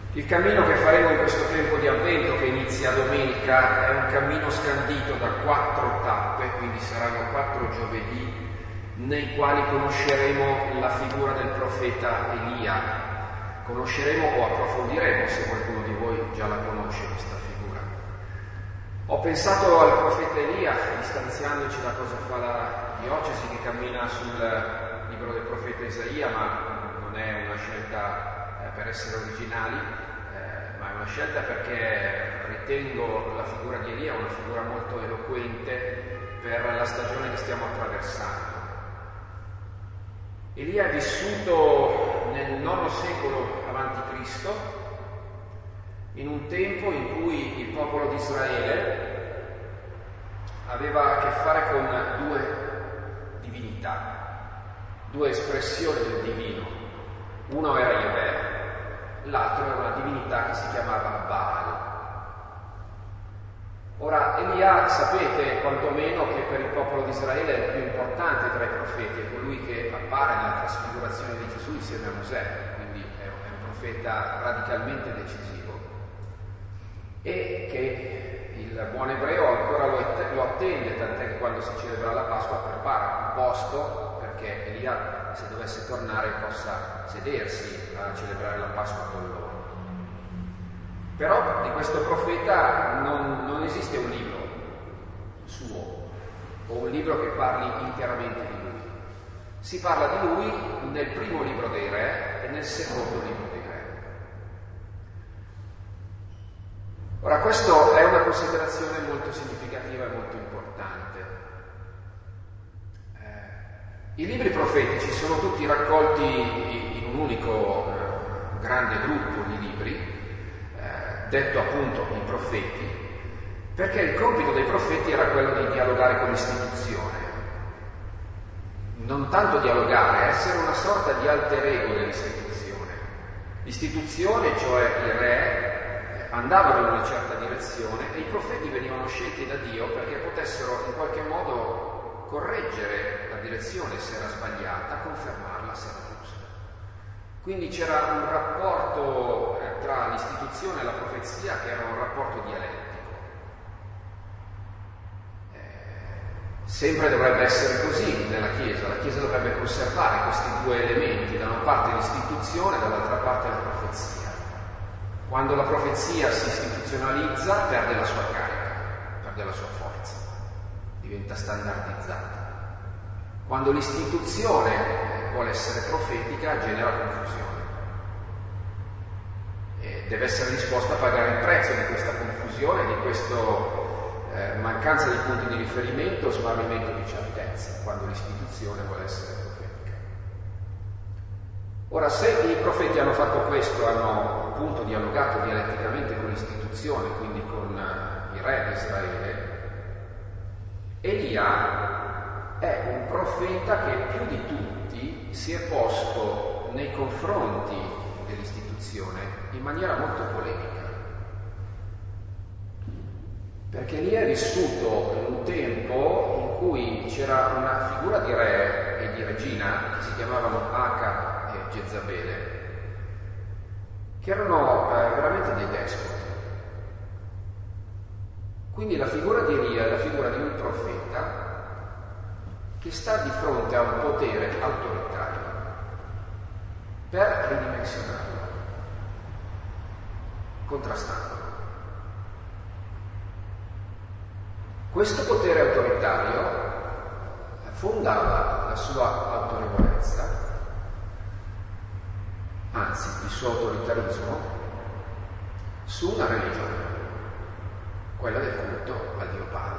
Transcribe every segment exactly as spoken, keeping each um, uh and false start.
Il cammino che faremo in questo tempo di avvento, che inizia domenica, è un cammino scandito da quattro tappe, quindi saranno quattro giovedì nei quali conosceremo la figura del profeta Elia. Conosceremo o approfondiremo, se qualcuno di voi già la conosce questa figura. Ho pensato al profeta Elia, distanziandoci da cosa fa la diocesi che cammina sul libro del profeta Isaia, ma non è una scelta per essere originali, eh, ma è una scelta perché ritengo la figura di Elia una figura molto eloquente per la stagione che stiamo attraversando. Elia è vissuto nel nono secolo avanti Cristo, in un tempo in cui il popolo di Israele aveva a che fare con due divinità, due espressioni del divino. Uno era Yahweh, l'altro era una divinità che si chiamava Baal. Ora, Elia, sapete quantomeno che per il popolo di Israele è il più importante tra i profeti, è colui che appare nella trasfigurazione di Gesù insieme a Mosè, quindi è un profeta radicalmente decisivo. E che il buon ebreo ancora lo attende, tant'è che quando si celebra la Pasqua prepara un posto perché Elia, se dovesse tornare, possa sedersi a celebrare la Pasqua con loro. Però di questo profeta non, non esiste un libro suo o un libro che parli interamente di lui. Si parla di lui nel primo libro dei Re e nel secondo libro dei Re. Ora, questa è una considerazione molto significativa e molto importante. I libri profetici sono tutti raccolti in un unico eh, grande gruppo di libri, eh, detto appunto i profeti, perché il compito dei profeti era quello di dialogare con l'istituzione. Non tanto dialogare, essere una sorta di alter ego dell'istituzione. L'istituzione, cioè i re, andavano in una certa direzione e i profeti venivano scelti da Dio perché potessero in qualche modo correggere la direzione se era sbagliata, confermarla se era giusta. Quindi c'era un rapporto eh, tra l'istituzione e la profezia che era un rapporto dialettico. Eh, sempre dovrebbe essere così nella Chiesa, la Chiesa dovrebbe conservare questi due elementi, da una parte l'istituzione e dall'altra parte la profezia. Quando la profezia si istituzionalizza perde la sua carica, perde la sua forza, diventa standardizzata. Quando l'istituzione vuole essere profetica, genera confusione. E deve essere disposta a pagare il prezzo di questa confusione, di questa eh, mancanza di punti di riferimento, smarrimento di certezza, quando l'istituzione vuole essere profetica. Ora, se i profeti hanno fatto questo, hanno appunto dialogato dialetticamente con l'istituzione, quindi con uh, i re di Israele, Elia è un profeta che più di tutti si è posto nei confronti dell'istituzione in maniera molto polemica. Perché Elia è vissuto in un tempo in cui c'era una figura di re e di regina che si chiamavano Acab e Jezabele, che erano eh, veramente dei despoti. Quindi la figura di Elia è la figura di un profeta che sta di fronte a un potere autoritario per ridimensionarlo, contrastandolo. Questo potere autoritario fondava la sua autorevolezza, anzi il suo autoritarismo, su una religione, quella del culto al dio Baal,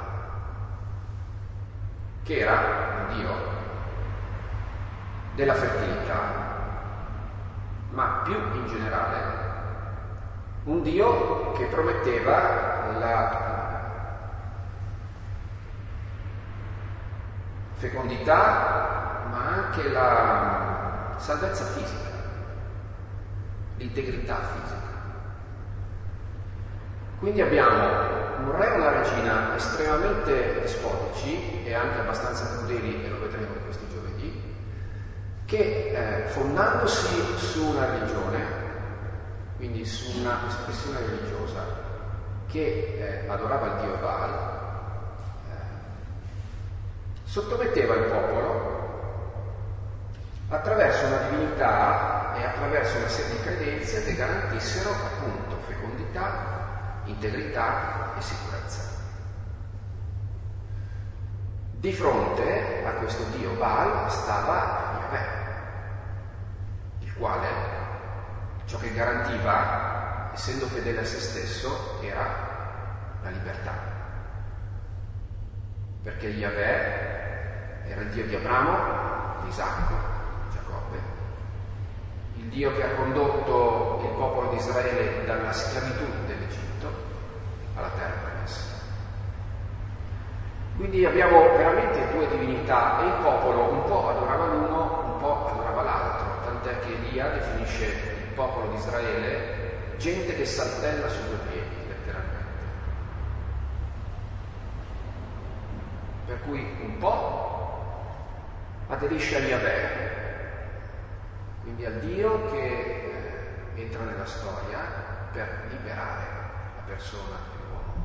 che era un dio della fertilità, ma più in generale un dio che prometteva la fecondità, ma anche la salvezza fisica, l'integrità fisica. Quindi abbiamo un re e una regina estremamente despotici e anche abbastanza crudeli, e lo vedremo in questi giovedì, che eh, fondandosi su una religione quindi su una espressione religiosa, che eh, adorava il dio Baal, eh, sottometteva il popolo attraverso una divinità e attraverso una serie di credenze che garantissero appunto fecondità, integrità e sicurezza. Di fronte a questo dio Baal stava Yahweh, il quale ciò che garantiva, essendo fedele a se stesso, era la libertà. Perché Yahweh era il dio di Abramo, di Isacco, di Giacobbe, il dio che ha condotto il popolo di Israele dalla schiavitù dell'Egitto alla terra promessa. Quindi abbiamo veramente due divinità e il popolo un po' adorava l'uno, un po' adorava l'altro, tant'è che Elia definisce il popolo di Israele gente che saltella su due piedi, letteralmente. Per cui un po' aderisce a Yahweh, quindi al Dio che eh, entra nella storia per liberare la persona e l'uomo,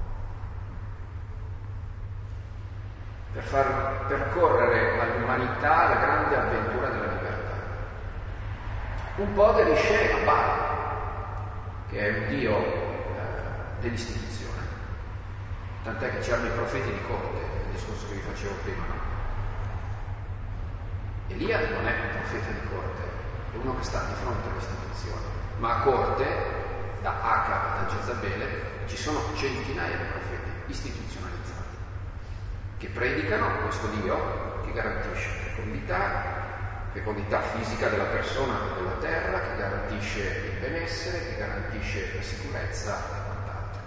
per far percorrere all'umanità la grande avventura della libertà. Un po' aderisce a Baal, che è un dio eh, dell'istituzione, tant'è che c'erano i profeti di corte, il discorso che vi facevo prima, no? Elia non è un profeta di corte, è uno che sta di fronte all'istituzione, ma a corte, da Acab, da Jezabele, ci sono centinaia di profeti istituzionalizzati che predicano questo Dio che garantisce fecondità, fecondità fisica della persona e della terra, che garantisce il benessere, che garantisce la sicurezza e quant'altro.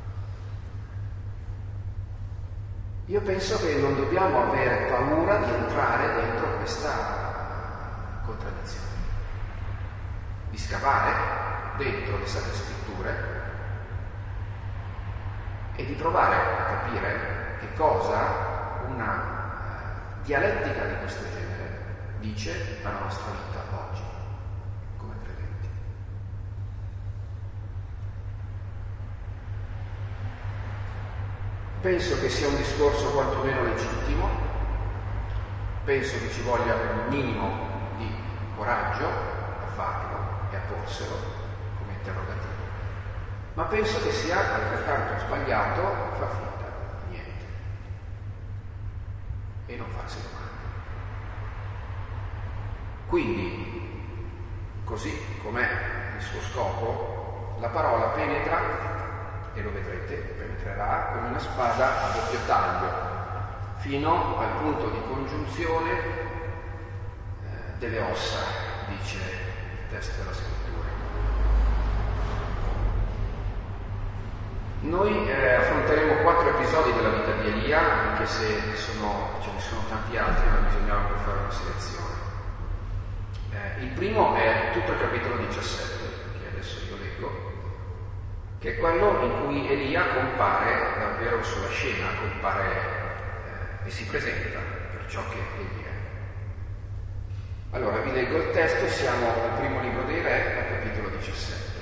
Io penso che non dobbiamo avere paura di entrare dentro questa contraddizione, di scavare dentro le Sacre Scritture e di provare a capire che cosa una dialettica di questo genere dice la nostra vita oggi come credenti. Penso che sia un discorso quantomeno legittimo, penso che ci voglia un minimo di coraggio a farlo e a porselo come interrogativo, ma penso che sia altrettanto sbagliato far finta di niente e non farsi domande. Quindi, così com'è il suo scopo, la parola penetra, e lo vedrete, penetrerà come una spada a doppio taglio, fino al punto di congiunzione eh, delle ossa, dice il testo della Scrittura. Noi eh, affronteremo quattro episodi della vita di Elia, anche se sono, ce ne sono tanti altri, ma bisognava per fare una selezione. Eh, il primo è tutto il capitolo diciassette, che adesso io leggo, che è quello in cui Elia compare davvero sulla scena, compare eh, e si presenta per ciò che egli è. Allora vi leggo il testo, siamo al primo libro dei Re, al capitolo diciassette.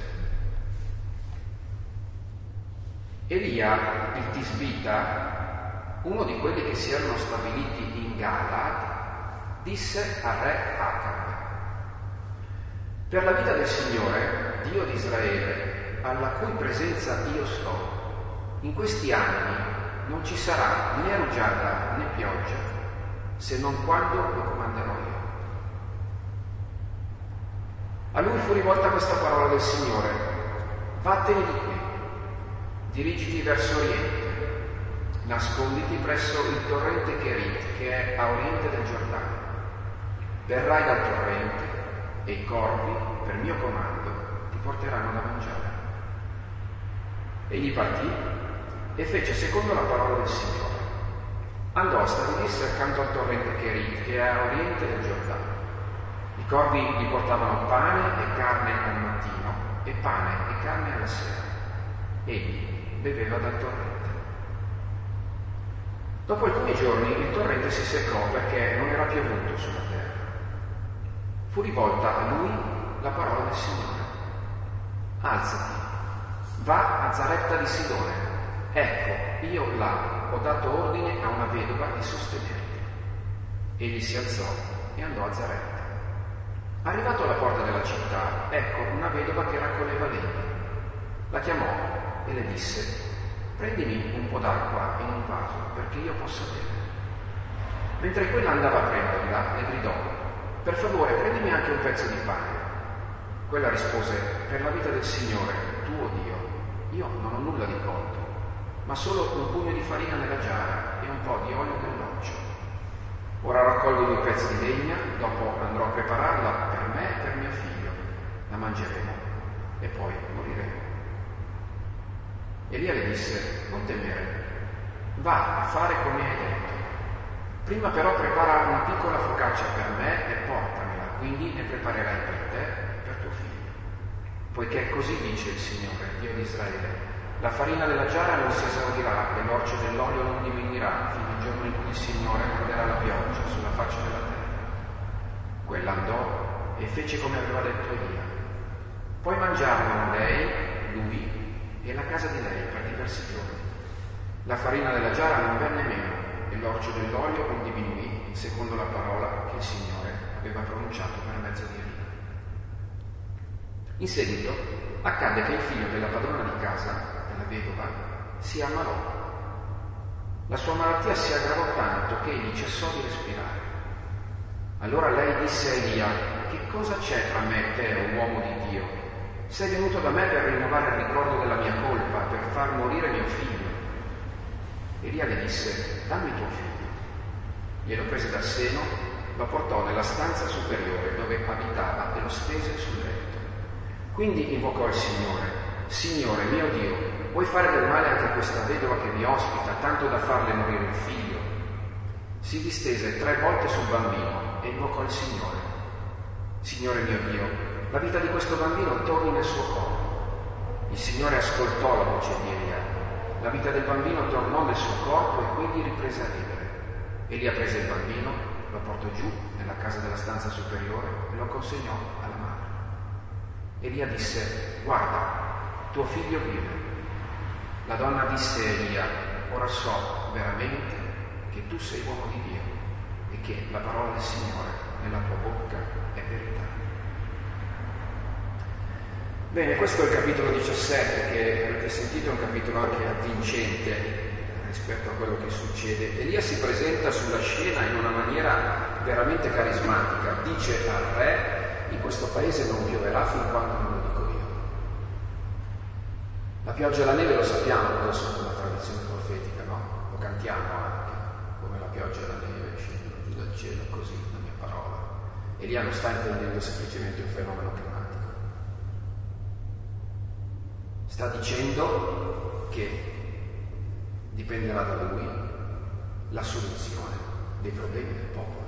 Elia, il Tisbita, uno di quelli che si erano stabiliti in Galad, disse al re Acab: per la vita del Signore, Dio di Israele, alla cui presenza io sto, in questi anni non ci sarà né rugiada né pioggia, se non quando lo comanderò io. A lui fu rivolta questa parola del Signore: vattene di qui, dirigiti verso oriente, nasconditi presso il torrente Cherit, che è a oriente del Giordano. Verrai dal torrente e i corvi, per mio comando, ti porteranno da mangiare. Egli partì e fece secondo la parola del Signore. Andò a stabilirsi accanto al torrente Cherit, che è a oriente del Giordano. I corvi gli portavano pane e carne al mattino e pane e carne alla sera. Egli beveva dal torrente. Dopo alcuni giorni il torrente si seccò perché non era piovuto sulla terra. Fu rivolta a lui la parola del Signore: alzati, va a Zaretta di Sidone, ecco, io là ho dato ordine a una vedova di sostenerti. Egli si alzò e andò a Zaretta. Arrivato alla porta della città, ecco una vedova che raccoglieva legna. La chiamò e le disse: prendimi un po' d'acqua in un vaso perché io possa bere. Mentre quella andava a prenderla, le gridò: per favore prendimi anche un pezzo di pane. Quella rispose: per la vita del Signore, tuo Dio, io non ho nulla di conto, ma solo un pugno di farina nella giara e un po' di olio nell'occio. Ora raccolgo due pezzi di legna, dopo andrò a prepararla per me e per mio figlio. La mangeremo e poi moriremo. Elia le disse: non temere, va a fare come hai detto. Prima però prepara una piccola focaccia per me e portamela, quindi ne preparerai per te e per tuo figlio. Poiché così dice il Signore, Dio di Israele: la farina della giara non si esaurirà e l'orcio dell'olio non diminuirà fino al giorno in cui il Signore manderà la pioggia sulla faccia della terra. Quella andò e fece come aveva detto Elia. Poi mangiarono lei, lui e la casa di lei per diversi giorni. La farina della giara non venne meno e l'orcio dell'olio non diminuì, secondo la parola che il Signore aveva pronunciato per mezzo di Elia. In seguito accadde che il figlio della padrona di casa, la vedova, si ammalò. La sua malattia si aggravò tanto che egli cessò di respirare. Allora lei disse a Elia: che cosa c'è tra me e te, o uomo di Dio? Sei venuto da me per rinnovare il ricordo della mia colpa, per far morire mio figlio. Elia le disse: dammi tuo figlio. Glielo prese dal seno, lo portò nella stanza superiore dove abitava e lo stese sul letto. Quindi invocò il Signore: Signore mio Dio, vuoi fare del male anche a questa vedova che mi ospita, tanto da farle morire il figlio? Si distese tre volte sul bambino e invocò il Signore: Signore mio Dio, la vita di questo bambino torni nel suo corpo. Il Signore ascoltò la voce di Elia. La vita del bambino tornò nel suo corpo e quindi riprese a vivere. Elia prese il bambino, lo portò giù nella casa della stanza superiore e lo consegnò alla madre. Elia disse: guarda, tuo figlio vive. La donna disse a Elia: ora so veramente che tu sei uomo di Dio e che la parola del Signore nella tua bocca è verità. Bene, questo è il capitolo diciassette, che avete sentito è un capitolo anche avvincente rispetto a quello che succede. Elia si presenta sulla scena in una maniera veramente carismatica. Dice al re: in questo paese non pioverà fin quando non lo dico io. La pioggia e la neve lo sappiamo cosa sono nella tradizione profetica, no? Lo cantiamo anche, come la pioggia e la neve scendono giù dal cielo, così la mia parola. Elia non sta intendendo semplicemente un fenomeno climatico. Sta dicendo che dipenderà da lui la soluzione dei problemi del popolo.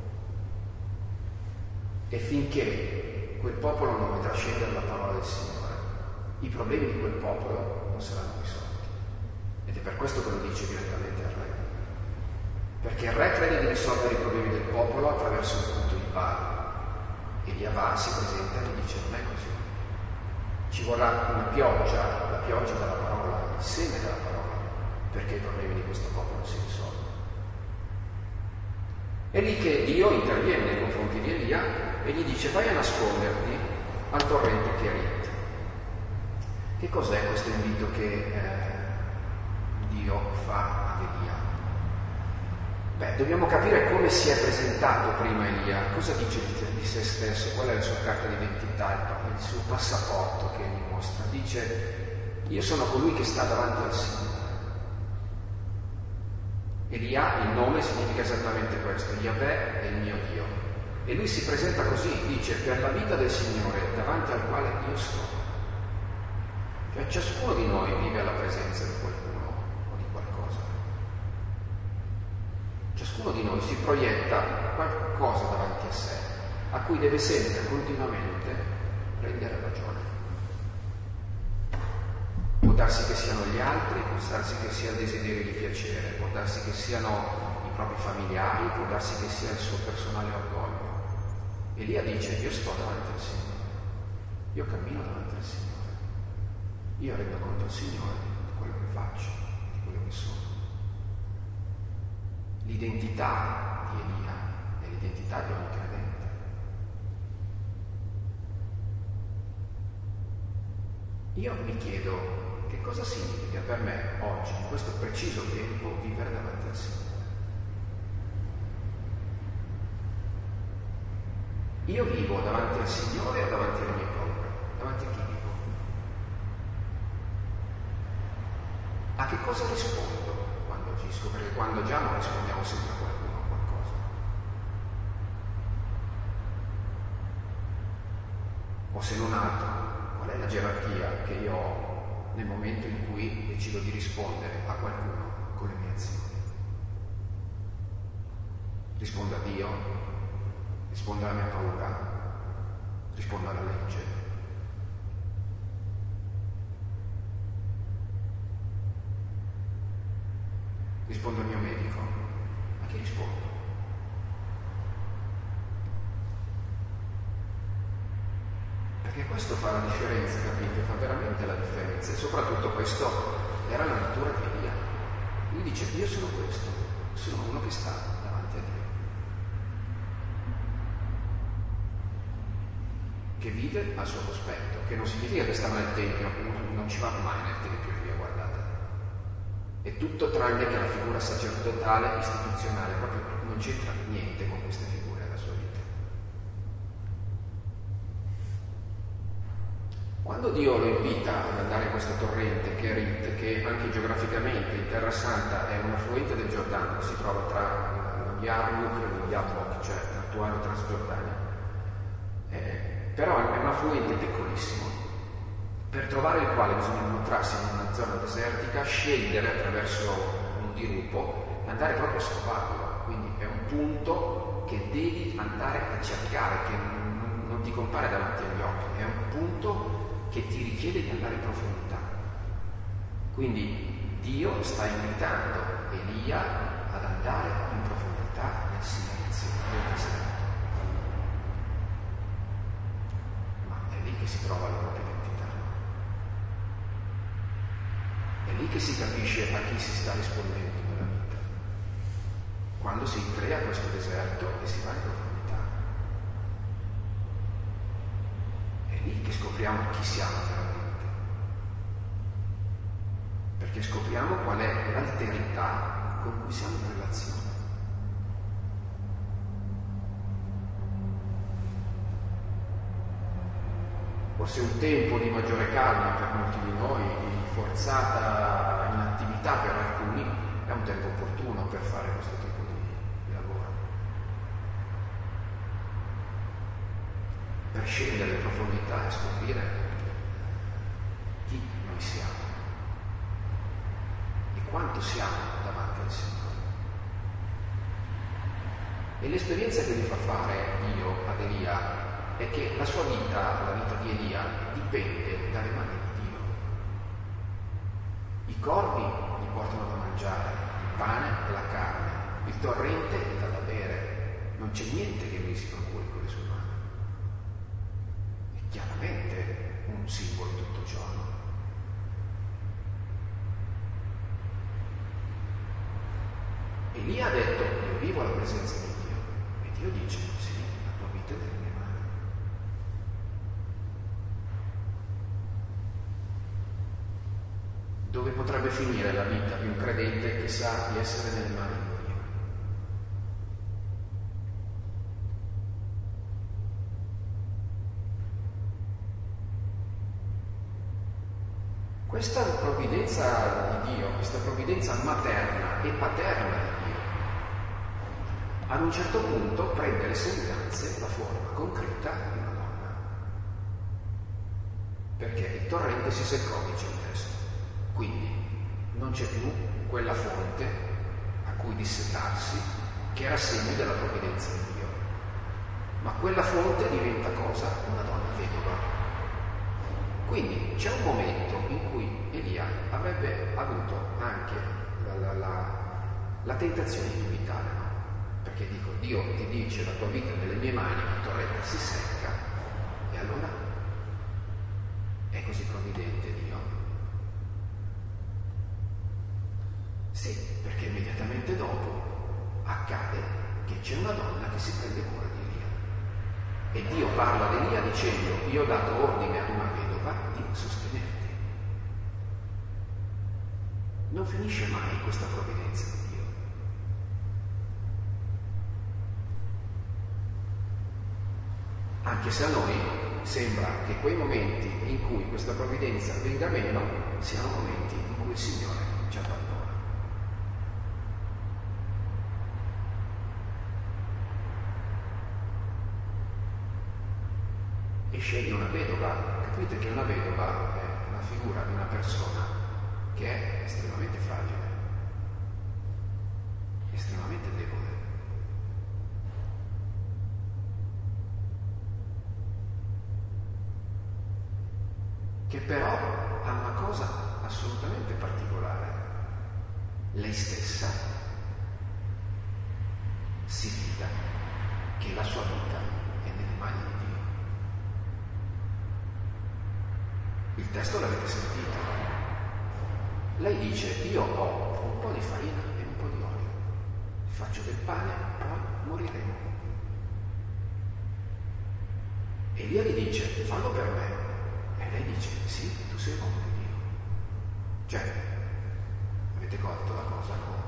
E finché quel popolo non vedrà scendere la parola del Signore, i problemi di quel popolo non saranno risolti. Ed è per questo che lo dice direttamente al re. Perché il re crede di risolvere i problemi del popolo attraverso un punto di Baal. E Elia va, si presenta e dice: non è così. Ci vorrà una pioggia, la pioggia della parola, il seme della parola, perché i problemi di questo popolo si risolvono. È lì che Dio interviene nei confronti di Elia e gli dice: vai a nasconderti al torrente Cherit. Che cos'è questo invito che eh, Dio fa ad Elia? Beh, dobbiamo capire come si è presentato prima Elia, cosa dice di se stesso, qual è la sua carta d'identità, il suo passaporto che gli mostra. Dice: io sono colui che sta davanti al Signore. Elia, il nome significa esattamente questo: Yahweh è il mio Dio. E lui si presenta così, dice: per la vita del Signore davanti al quale io sto. Cioè ciascuno di noi vive alla presenza di qualcuno o di qualcosa. Ciascuno di noi si proietta qualcosa davanti a sé, a cui deve sempre, continuamente, rendere ragione. Può darsi che siano gli altri, può darsi che sia il desiderio di piacere, può darsi che siano i propri familiari, può darsi che sia il suo personale orgoglio. Elia dice: io sto davanti al Signore, io cammino davanti al Signore. io rendo conto al Signore di quello che faccio, di quello che sono. L'identità di Elia è l'identità di ogni credente. Io mi chiedo che cosa significa per me oggi, in questo preciso tempo, vivere davanti al Signore. Io vivo davanti al Signore o davanti alle mie paure? Davanti a chi vivo? A che cosa rispondo quando agisco? Perché quando agiamo rispondiamo sempre a qualcuno, a qualcosa. O se non altro, qual è la gerarchia che io ho nel momento in cui decido di rispondere a qualcuno con le mie azioni? Rispondo a Dio? Rispondo alla mia paura? Rispondo alla legge? Rispondo al mio medico? A chi rispondo? Perché questo fa la differenza, capite? Fa veramente la differenza. E soprattutto questo era la natura di Elia. Lui dice, io sono questo, sono uno che sta davanti a Dio. Che vive al suo cospetto, che non significa che stava nel Tempio, non ci vanno mai nel Tempio, via, guardate. È tutto tranne che la figura sacerdotale, istituzionale, proprio non c'entra niente con queste figure della sua vita. Quando Dio lo invita ad andare in questo torrente, Kerit, che anche geograficamente in Terra Santa è un affluente del Giordano, che si trova tra Yarmuk e Yabok, cioè l'attuale Transgiordania, eh, però è un affluente piccolissimo, per trovare il quale bisogna incontrarsi in una zona desertica, scendere attraverso un dirupo e andare proprio a scovarlo. Quindi è un punto che devi andare a cercare, che non, non ti compare davanti agli occhi, è un punto che ti richiede di andare in profondità. Quindi Dio sta invitando Elia ad andare in profondità nel silenzio del deserto. Che si trova la propria identità. È lì che si capisce a chi si sta rispondendo nella vita. Quando si crea questo deserto e si va in profondità. È lì che scopriamo chi siamo veramente. Perché scopriamo qual è l'alterità con cui siamo in relazione. Forse un tempo di maggiore calma per molti di noi, di forzata inattività per alcuni, è un tempo opportuno per fare questo tipo di, di lavoro. Per scendere in profondità e scoprire chi noi siamo e quanto siamo davanti al Signore. E l'esperienza che gli fa fare Dio ad Elia è che la sua vita, la vita di Elia, dipende dalle mani di Dio. I corvi gli portano da mangiare, il pane e la carne, il torrente gli dà da bere, non c'è niente che lui si procuri con le sue mani. È chiaramente un simbolo di tutto ciò. Elia ha detto, io vivo alla presenza di Dio, e Dio dice, sì, la tua vita è delle mie mani. Dove potrebbe finire la vita di un credente che sa di essere nelle mani di Dio? Questa provvidenza di Dio, questa provvidenza materna e paterna di Dio, ad un certo punto prende le sembianze, la forma concreta di una donna. Perché il torrente si seccò, dice il testo. Quindi non c'è più quella fonte a cui dissetarsi, che era segno della provvidenza di Dio. Ma quella fonte diventa cosa? Una donna vedova. Quindi c'è un momento in cui Elia avrebbe avuto anche la, la, la, la tentazione di dubitare, no? Perché dico, Dio ti dice la tua vita è nelle mie mani, il torrente si secca, e allora è così provvidente Dio Sì, perché immediatamente dopo accade che c'è una donna che si prende cura di Elia. E Dio parla ad Elia dicendo: io ho dato ordine ad una vedova di sostenerti. Non finisce mai questa provvidenza di Dio. Anche se a noi sembra che quei momenti in cui questa provvidenza venga meno siano momenti in cui il Signore ci abbandona. E sceglie una vedova. Capite che una vedova è una figura di una persona che è estremamente fragile, estremamente debole. Che però ha una cosa assolutamente particolare. Lei stessa si fida che la sua vita è nelle mani di Dio. Il testo l'avete sentito. Lei dice: io ho un po' di farina e un po' di olio, faccio del pane, poi moriremo. E Elia gli dice: fallo per me. E lei dice: sì, tu sei uomo di Dio. Cioè, avete colto la cosa, no?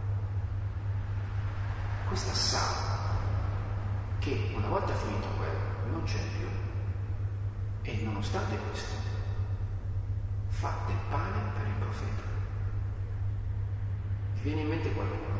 Questa sa che una volta finito quello non c'è più, e nonostante questo fa del pane per il profeta. Ti viene in mente qualcuno?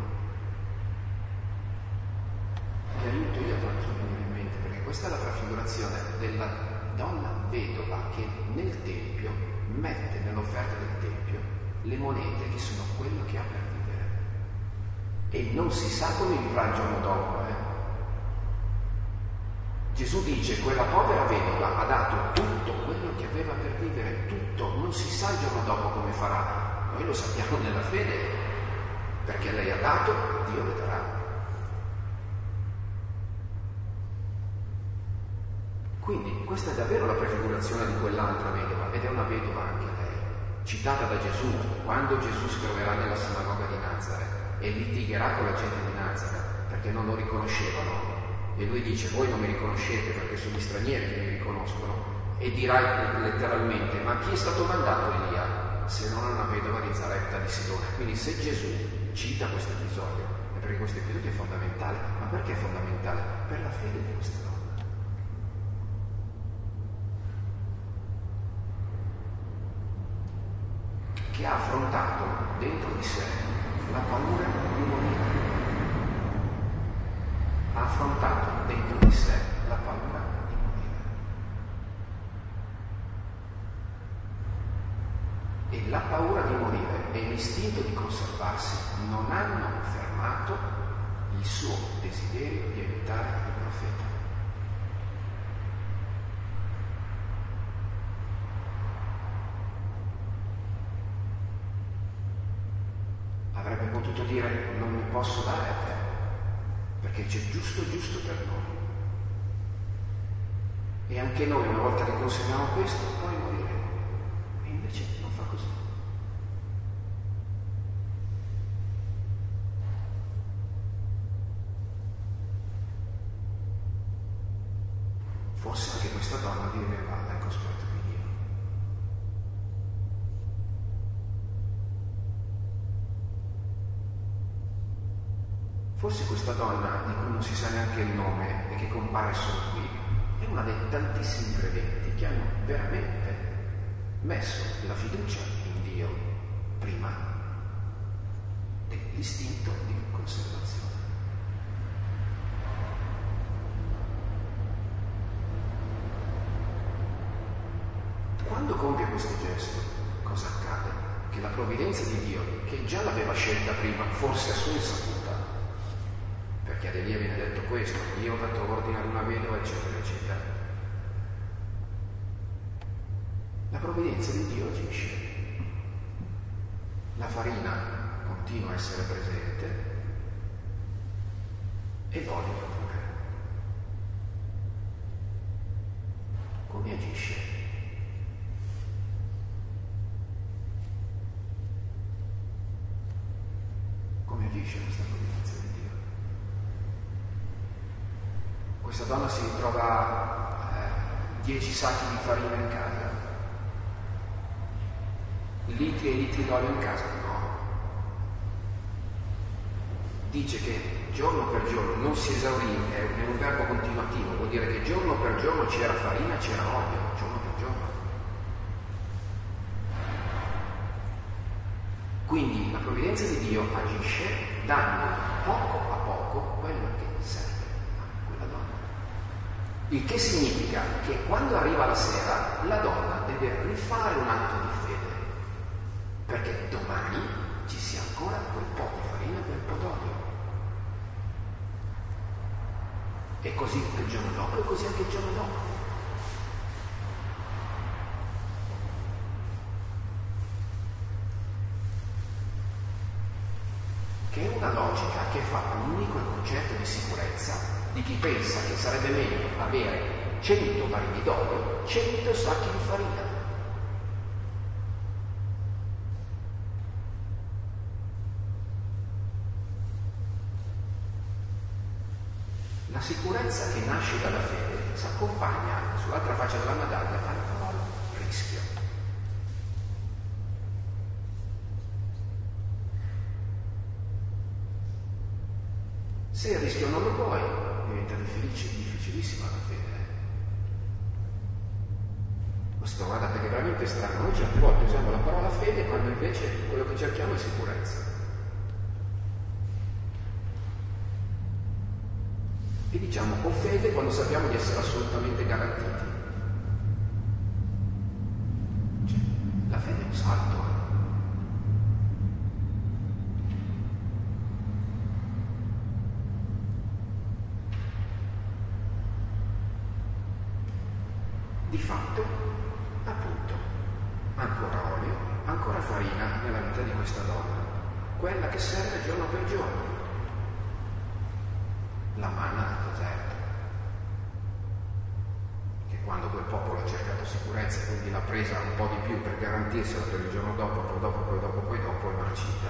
Ti aiuto io a farti venire in mente, perché questa è la prefigurazione della donna vedova che nel Tempio mette nell'offerta del Tempio le monete che sono quello che ha per vivere. E non si sa come vivrà il giorno dopo, eh? Gesù dice: quella povera vedova ha dato tutto quello che aveva per vivere, tutto, non si sa il giorno dopo come farà. Noi lo sappiamo nella fede, perché lei ha dato, Dio le darà. Quindi questa è davvero la prefigurazione di quell'altra vedova, ed è una vedova anche lei, citata da Gesù, quando Gesù si troverà nella sinagoga di Nazareth e litigherà con la gente di Nazareth perché non lo riconoscevano. E lui dice: voi non mi riconoscete perché sono gli stranieri che mi riconoscono. E dirà letteralmente: ma chi è stato mandato Elia se non una vedova di Zaretta di Sidone? Quindi se Gesù cita questo episodio è perché questo episodio è fondamentale. Ma perché è fondamentale? Per la fede di questa donna, che ha affrontato dentro di sé la paura di morire. Ha affrontato dentro di sé la paura di morire. E la paura di morire e l'istinto di conservarsi non hanno fermato il suo desiderio di aiutare il profeta. Avrebbe potuto dire: non mi posso dare a te, perché c'è giusto giusto per noi. E anche noi, una volta che conserviamo questo, poi moriremo. E invece non fa così. Forse anche questa donna viveva al cospetto di Dio. Forse questa donna, di cui non si sa neanche il nome e che compare solo qui, è una dei tantissimi credenti che hanno veramente messo la fiducia in Dio prima dell'istinto di conservazione. Quando compie questo gesto, cosa accade? Che la provvidenza di Dio, che già l'aveva scelta prima, forse a sua insaputa, perché ad Elia viene detto questo: io ho dato ordine ad una vedova, eccetera, eccetera. La provvidenza di Dio agisce. La farina continua a essere presente e l'olio pure. Come agisce? agisce questa provvidenza di Dio? Questa donna si ritrova eh, dieci sacchi di farina in casa, litri e litri d'olio in casa? No. Dice che giorno per giorno non si esaurì, è un verbo continuativo, vuol dire che giorno per giorno c'era farina, c'era olio, giorno per giorno. Quindi la provvidenza di Dio agisce dando poco a poco quello che serve a quella donna. Il che significa che quando arriva la sera la donna deve rifare un atto di fede, perché domani ci sia ancora quel po' di farina e quel po' d'olio. E così il giorno dopo e così anche il giorno dopo. Che è una logica che fa unico il concetto di sicurezza di chi pensa che sarebbe meglio avere cento barili d'olio, cento sacchi di farina. La sicurezza che nasce dalla fede si accompagna sull'altra faccia della medaglia alla parola rischio. Se il rischio non lo vuoi, diventa difficile, difficilissima la fede. Questo guardate che è veramente strano. Noi certe volte usiamo la parola fede quando invece quello che cerchiamo è sicurezza. E diciamo o fede quando sappiamo di essere assolutamente garantiti. Cioè, la fede è un salto. Di fatto, appunto, ancora olio, ancora farina nella vita di questa donna, quella che serve giorno per giorno. La manna del deserto, che quando quel popolo ha cercato sicurezza e quindi l'ha presa un po' di più per garantirsela per il giorno dopo, poi dopo, poi dopo, poi dopo è marcita.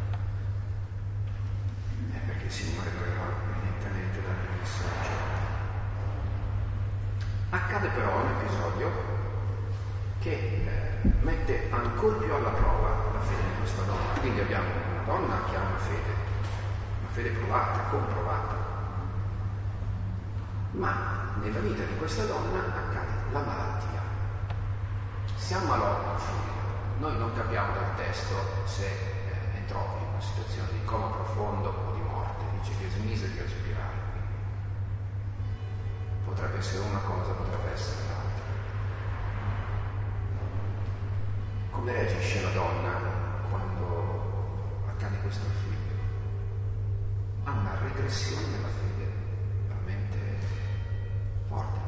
È perché il Signore doveva evidentemente dare il messaggio. Accade però un episodio che eh, mette ancora più alla prova la fede di questa donna. Quindi abbiamo una donna che ha una fede, una fede provata, comprovata. Ma nella vita di questa donna accade la malattia. Si ammalò un figlio. Noi non capiamo dal testo se eh, entrò in una situazione di coma profondo o di morte. Dice che smise di respirare. Potrebbe essere una cosa, potrebbe essere l'altra. Come reagisce la donna quando accade questo al figlio? Ha una regressione nella fede veramente forte.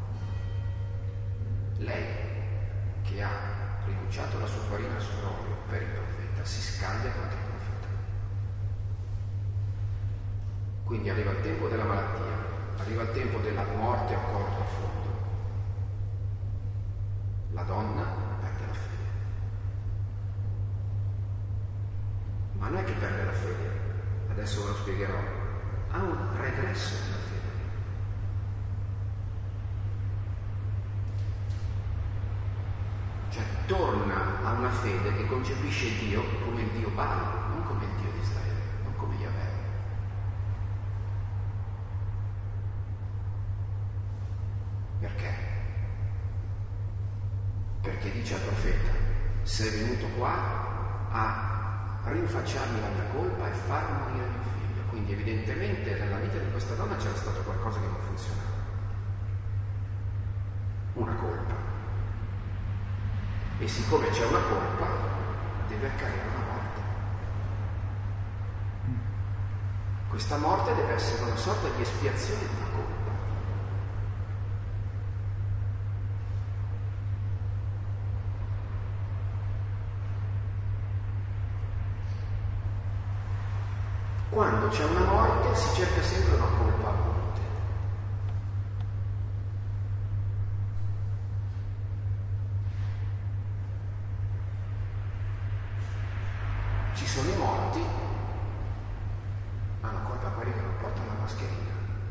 Lei, che ha rinunciato alla sua farina e al suo olio per il profeta, si scaglia contro il profeta. Quindi arriva il tempo della malattia, arriva il tempo della morte a corpo a fondo. La donna perde la fede. Ma non è che perde la fede, adesso ve lo spiegherò, ha un regresso nella fede. Cioè torna a una fede che concepisce Dio come il Dio Baal, non come il Dio di Israele, non come Yahweh. Perché? Perché dice al profeta: sei venuto qua a rinfacciarmi la mia colpa e far morire mio figlio. Quindi evidentemente nella vita di questa donna c'era stato qualcosa che non funzionava. Una colpa. E siccome c'è una colpa, deve accadere una morte. Questa morte deve essere una sorta di espiazione di una colpa. Quando c'è una morte si cerca sempre una colpa a monte. Ci sono i morti quelli che non portano la mascherina.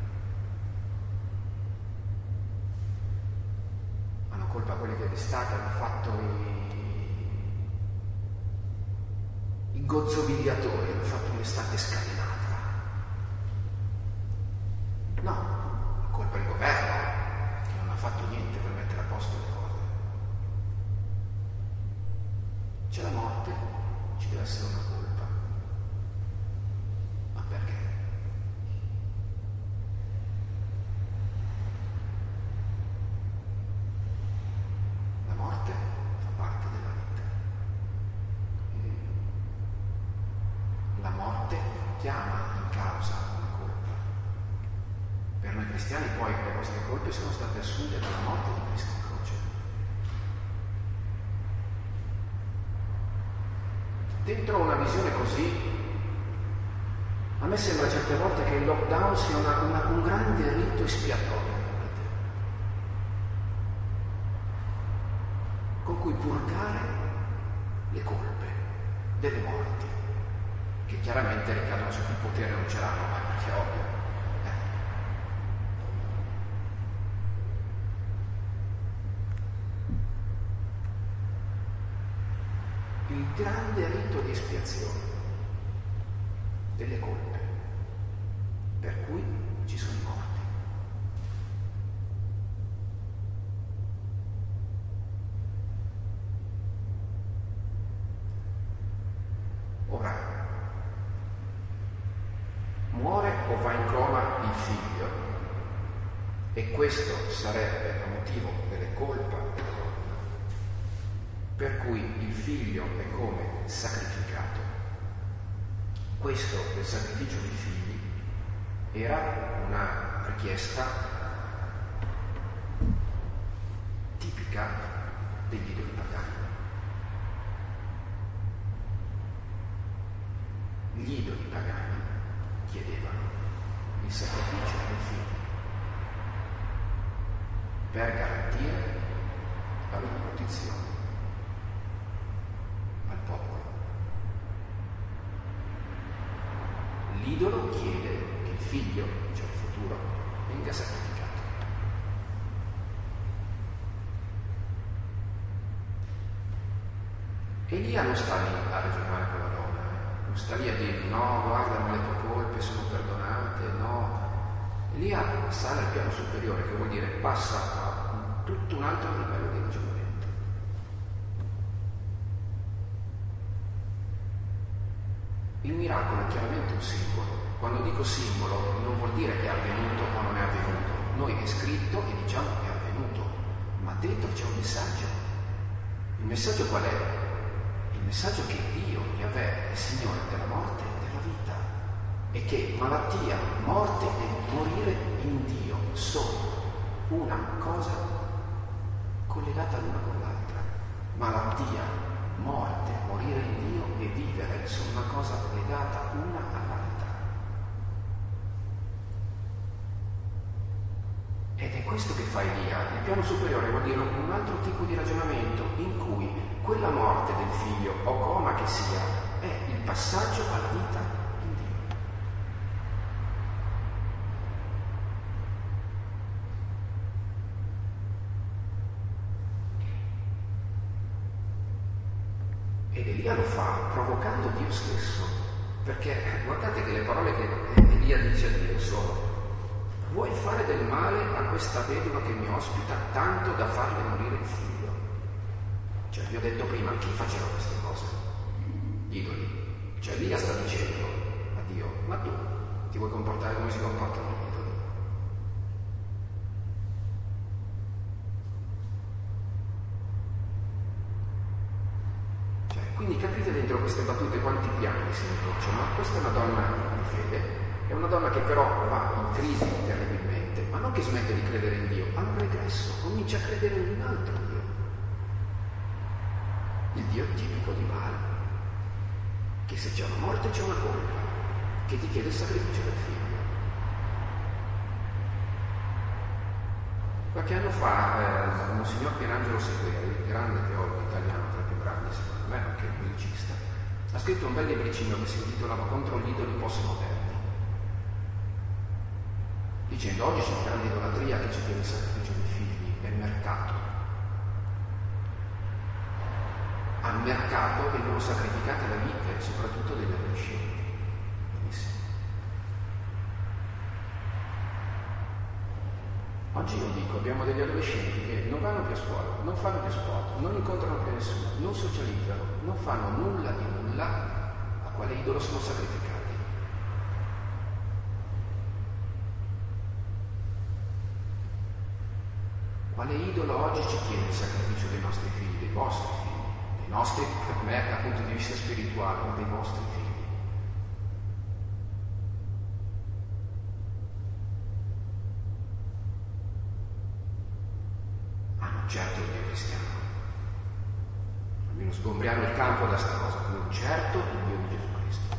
Hanno colpa quelli che d'estate hanno fatto i, i gozzovigliatori, hanno fatto un'estate scatenata. No, la colpa del governo che non ha fatto niente per mettere a posto le cose. C'è la morte, ci deve essere una colpa. Ma perché? La morte fa parte della vita. La morte chiama in causa una colpa. Per noi cristiani poi le vostre colpe sono state assunte dalla morte di Cristo in croce. Dentro una visione così, a me sembra certe volte che il lockdown sia una, una, un grande rito espiatorio, capite? Con cui purgare le colpe delle morti, che chiaramente ricadono su chi il potere non ce l'hanno, ma perché è ovvio. Il grande rito di espiazione delle colpe per cui ci sono i morti. Ora, muore o va in coma il figlio e questo sarebbe a motivo delle colpe della donna, per cui il figlio è come sacrificato. Questo del sacrificio dei figli era una richiesta tipica degli idoli pagani. Gli idoli pagani chiedevano il sacrificio dei figli per garantire la loro protezione al popolo. L'idolo chiede che il figlio, cioè il futuro, venga sacrificato. Elia non sta lì a ragionare con la donna, eh? Non sta lì a dire no, guarda, ma le tue colpe sono perdonate, no. Elia sale al piano superiore, che vuol dire passa a un, tutto un altro livello di ragionamento. Il miracolo è chiaramente un simbolo. Quando dico simbolo non vuol dire che è avvenuto o non è avvenuto. Noi è scritto e diciamo che è avvenuto, ma dentro c'è un messaggio. Il messaggio qual è? Il messaggio che Dio, Yahweh, è Signore della morte e della vita, e che malattia, morte e morire in Dio sono una cosa collegata l'una con l'altra. Malattia, morte, morire in Dio e vivere sono una cosa legata una all'altra. Ed è questo che fa Elia. Il piano superiore vuol dire un altro tipo di ragionamento in cui quella morte del figlio, o coma che sia, è il passaggio alla vita in Dio. Ed Elia lo fa provocando Dio stesso, perché guardate che le parole che Elia dice a Dio sono: vuoi fare del male a questa vedova che mi ospita tanto da farle morire il figlio? Cioè, vi ho detto prima, chi faceva queste cose? Gli idoli. Cioè, Elia sta dicendo a Dio: ma tu ti vuoi comportare come si comportano gli idoli? Cioè, quindi capite dentro queste battute quanti piani si incrociano. Ma questa è una donna di fede, è una donna che però va in crisi terribilmente, ma non che smette di credere in Dio, ha un regresso, comincia a credere in un altro Dio. Il Dio tipico di Baal, che se c'è una morte c'è una colpa, che ti chiede il sacrificio del figlio. Qualche anno fa eh, Monsignor Pierangelo Segueri, il grande teologo italiano, tra i più grandi secondo me, anche musicista, ha scritto un bel libricino che si intitolava Contro gli idoli postmoderni. dicendo oggi c'è una grande idolatria che ci chiede il sacrificio dei figli, è il mercato. Al mercato vengono sacrificate le vite, soprattutto degli adolescenti. Benissimo. Oggi io dico, abbiamo degli adolescenti che non vanno più a scuola, non fanno più sport, non incontrano più nessuno, non socializzano, non fanno nulla di nulla, a quale idolo sono sacrificati. Quale idolo oggi ci chiede il sacrificio dei nostri figli, dei vostri figli, dei nostri, per me dal punto di vista spirituale, ma dei vostri figli? Ah, non certo il Dio cristiano. Almeno sgombriamo il campo da sta cosa, non certo il Dio di Gesù Cristo.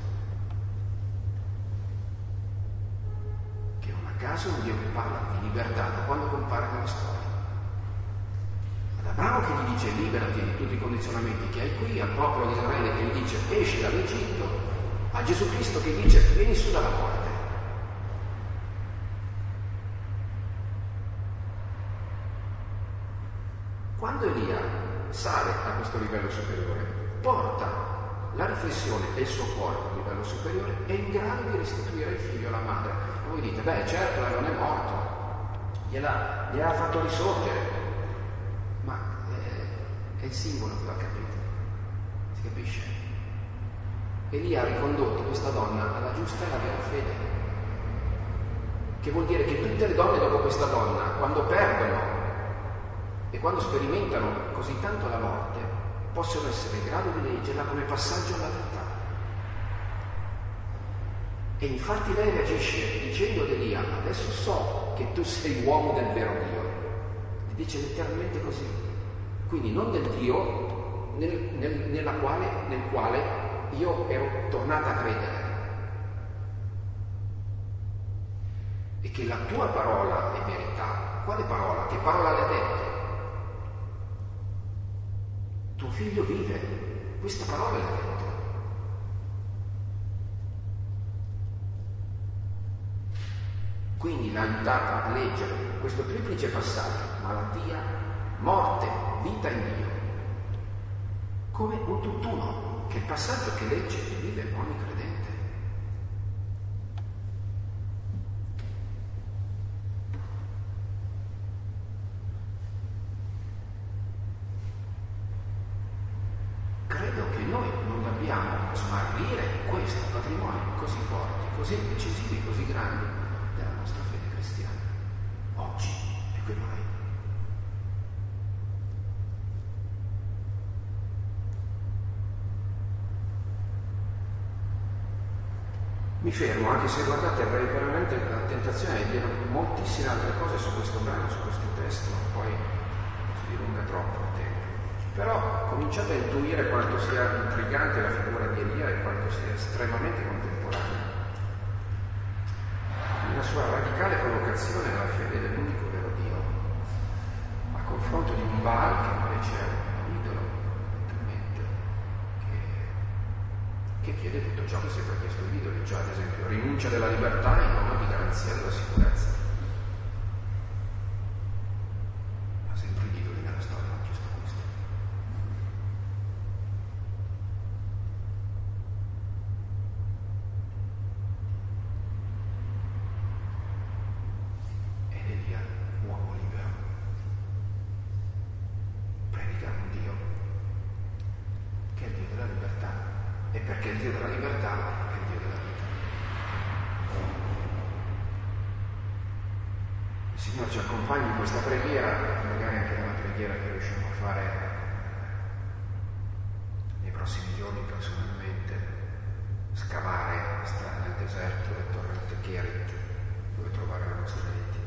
Che non a caso è un Dio che parla di libertà da quando compare nella storia. Abramo che gli dice liberati di tutti i condizionamenti che hai qui, al popolo di Israele che gli dice esci dall'Egitto, a Gesù Cristo che gli dice vieni su dalla morte. Quando Elia sale a questo livello superiore, porta la riflessione e il suo cuore a livello superiore, è in grado di restituire il figlio alla madre. E voi dite, beh certo, non è morto, gliela, gliel'ha fatto risorgere. Ma eh, è il simbolo che va capito, si capisce? Elia ha ricondotto questa donna alla giusta e alla vera fede, che vuol dire che tutte le donne dopo questa donna, quando perdono e quando sperimentano così tanto la morte, possono essere in grado di leggerla come passaggio alla vita. E infatti lei reagisce dicendo ad Elia, adesso so che tu sei uomo del vero Dio. Dice letteralmente così. Quindi non del Dio nel, nel, nella quale, nel quale io ero tornata a credere. E che la tua parola è verità. Quale parola? Che parola l'hai detto? Tuo figlio vive. Questa parola l'hai detto. Quindi l'ha aiutata a leggere questo triplice passaggio, malattia, morte, vita in Dio, come un tutt'uno, che è il passaggio che legge e vive ogni credente. Credo che noi non dobbiamo smarrire questo patrimonio così forti, così decisivi, così grandi della nostra fede cristiana, oggi più che mai. Mi fermo, anche se guardate avrei veramente la tentazione di dire moltissime altre cose su questo brano, su questo testo, poi si dilunga troppo il tempo. Però cominciate a intuire quanto sia intrigante la figura di Elia e quanto sia estremamente contemporanea. Una sua radicale collocazione nella fede dell'unico vero Dio, a confronto di un Baal che invece è un idolo, mentalmente, che, che chiede tutto ciò che si è chiesto agli idoli, cioè ad esempio rinuncia della libertà in nome di garanzia della sicurezza. Ma sempre gli idoli nella storia hanno chiesto questo. Uomo libero, predica un Dio che è il Dio della libertà, e perché è il Dio della libertà è il Dio della vita. Il Signore ci accompagni in questa preghiera, magari anche nella preghiera che riusciamo a fare nei prossimi giorni personalmente, scavare nel deserto del torrente Kerit, dove trovare la nostra identità.